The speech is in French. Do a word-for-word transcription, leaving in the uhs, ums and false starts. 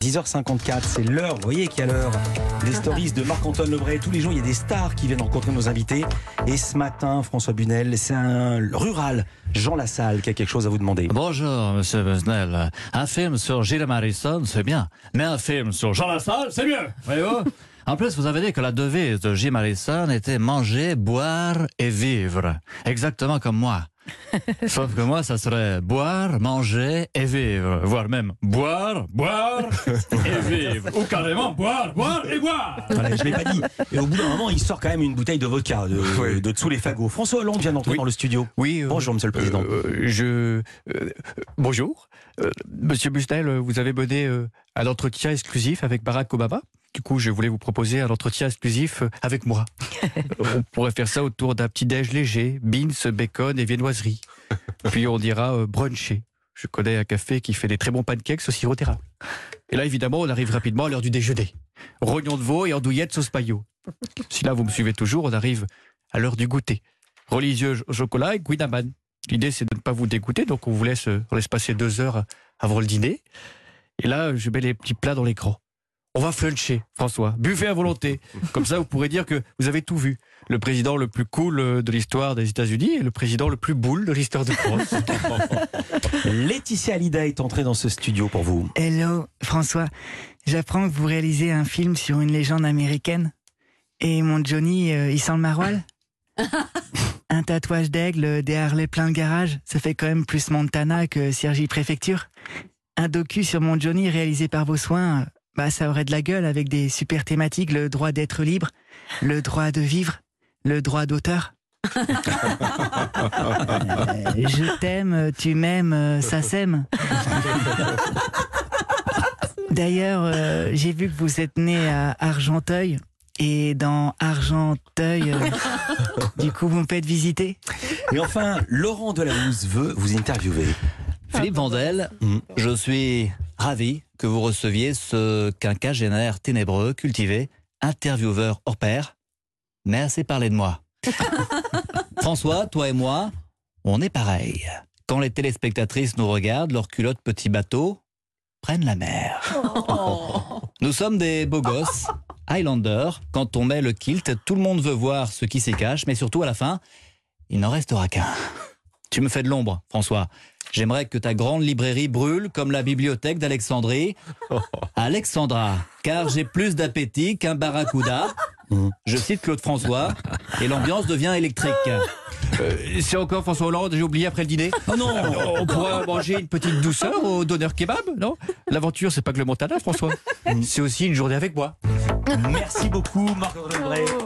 dix heures cinquante-quatre, c'est l'heure, vous voyez qu'il y a l'heure des stories de Marc-Antoine Lebray. Tous les jours, il y a des stars qui viennent rencontrer nos invités. Et ce matin, François Bunel, c'est un rural, Jean Lassalle, qui a quelque chose à vous demander. Bonjour, monsieur Bunel. Un film sur Gilles Marison, c'est bien. Mais un film sur Jean Lassalle, c'est mieux. Voyez-vous ? En plus, vous avez dit que la devise de Jim Harrison était manger, boire et vivre. Exactement comme moi. Sauf que moi, ça serait boire, manger et vivre. Voire même boire, boire et vivre. Ou carrément boire, boire et boire. Voilà, je l'ai pas dit. Et au bout d'un moment, il sort quand même une bouteille de vodka de, oui. de dessous les fagots. François Hollande vient d'entrer oui. dans le studio. Oui. Euh, bonjour, monsieur le président. Euh, je. Euh, bonjour. Euh, monsieur Bunel, vous avez mené euh, un entretien exclusif avec Barack Obama. Du coup, je voulais vous proposer un entretien exclusif avec moi. On pourrait faire ça autour d'un petit déj léger, beans, bacon et viennoiserie. Puis on dira euh, bruncher. Je connais un café qui fait des très bons pancakes au sirop d'érable. Et là, évidemment, on arrive rapidement à l'heure du déjeuner. Rognon de veau et andouillette sauce paillot. Si là, vous me suivez toujours, on arrive à l'heure du goûter. Religieux au chocolat et guinaman. L'idée, c'est de ne pas vous dégoûter, donc on vous laisse, on laisse passer deux heures avant le dîner. Et là, je mets les petits plats dans l'écran. On va fluncher, François. Buvez à volonté. Comme ça, vous pourrez dire que vous avez tout vu. Le président le plus cool de l'histoire des États-Unis et le président le plus boule de l'histoire de France. Laetitia Hallyday est entrée dans ce studio pour vous. Hello, François. J'apprends que vous réalisez un film sur une légende américaine. Et mon Johnny, euh, il sent le maroilles. Un tatouage d'aigle, des Harley plein le garage, ça fait quand même plus Montana que Cergy Préfecture. Un docu sur mon Johnny réalisé par vos soins... Bah, ça aurait de la gueule avec des super thématiques, le droit d'être libre, le droit de vivre, le droit d'auteur. euh, je t'aime, tu m'aimes, ça s'aime. D'ailleurs, euh, j'ai vu que vous êtes né à Argenteuil, et dans Argenteuil, euh, du coup, vous me faites visiter. Et enfin, Laurent Delahousse veut vous interviewer. Philippe Vandel, mmh. je suis ravi que vous receviez ce quinquagénaire ténébreux, cultivé, intervieweur hors pair, mais assez parlé de moi. François, toi et moi, on est pareil. Quand les téléspectatrices nous regardent, leurs culottes petits bateaux prennent la mer. Oh. Nous sommes des beaux gosses, Highlander. Quand on met le kilt, tout le monde veut voir ce qui s'y cache, mais surtout à la fin, il n'en restera qu'un. Tu me fais de l'ombre, François. J'aimerais que ta grande librairie brûle comme la bibliothèque d'Alexandrie. Alexandra, car j'ai plus d'appétit qu'un barracuda. Je cite Claude François, et l'ambiance devient électrique. Euh, c'est encore François Hollande, j'ai oublié après le dîner. Oh non, on pourra manger une petite douceur au donneur kebab, non? L'aventure, c'est pas que le Montana, François. C'est aussi une journée avec moi. Merci beaucoup, Marc-Antoine Lebray.